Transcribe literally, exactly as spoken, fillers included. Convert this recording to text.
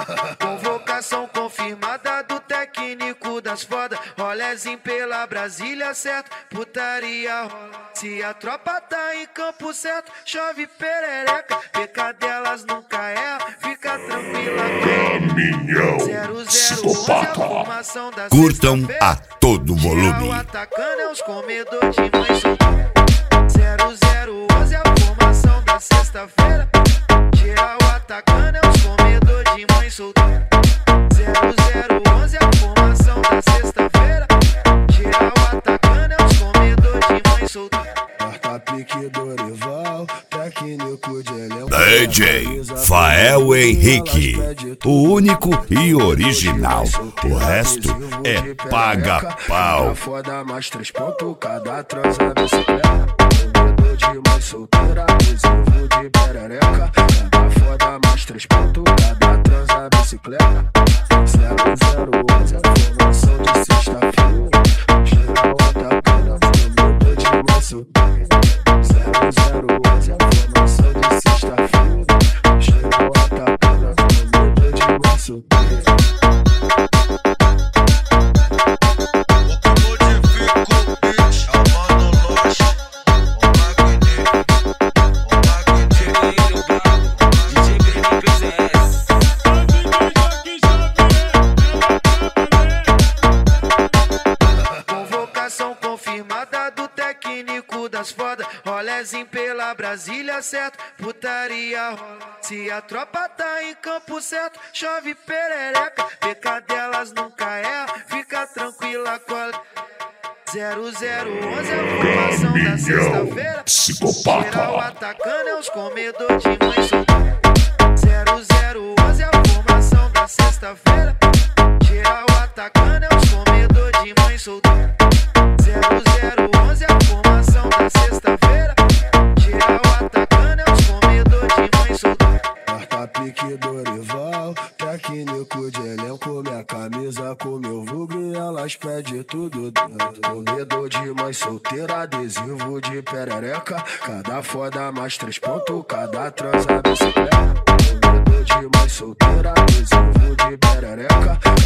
Convocação confirmada do técnico das fodas. Rolezinho pela Brasília, certo? Putaria rola. Se a tropa tá em campo certo, chove perereca. Pecadelas nunca erra, fica tranquila. Caminhão zero zero onze, a formação da Curtam a todo volume. O atacando é os comedores de mãe solteira. zero zero onze, a formação da sexta-feira. Geral atacando é os comedores de mãe solteira. zero zero onze, a formação da sexta-feira. Geral atacando é os comedores de mãe solteira. Quarta pique Dorival, técnico de elenco. D J Fael Henrique, o único e original. O resto é paga-pau. Foda mais três pontos, cada transa bicicleta. Comedor de mãe solteira, adesivo de perereca. Cada foda mais três pontos, cada transa bicicleta. zero zero onze, a formação de sexta-feira. Geral atacando, comedor de mãe solteira. zero zero onze, a formação de sexta-feira. Geral atacando, comedor de mãe solteira. Das foda, rolezinho pela Brasília, certo? Putaria rola. Se a tropa tá em campo certo, chove perereca. Pecadelas nunca erra, fica tranquila com a zero zero onze, a formação da sexta-feira. Geral atacando é os comedores de mãe solteira. zero zero onze, a formação da sexta-feira. Geral atacando é os comedores de mãe solteira. zero zero onze, a formação da sexta-feira. Geral atacando é os comedores de mãe solteira. Quarta pique Dorival, técnico de elenco. Minha camisa com meu vulgo e elas pedem tudo dentro. Comedor de mãe solteira, adesivo de perereca. Cada foda mais três pontos, cada transa bicicleta. Comedor de mãe solteira, adesivo de perereca.